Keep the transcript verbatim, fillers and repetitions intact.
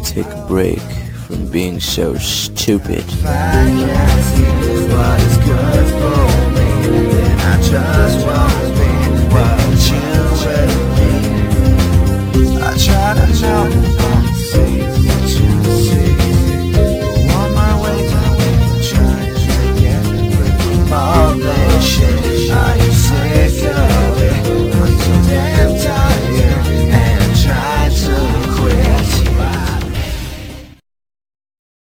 take a break from being so stupid. If I can't see what is good for me, then I just won't be what you will be. I try to know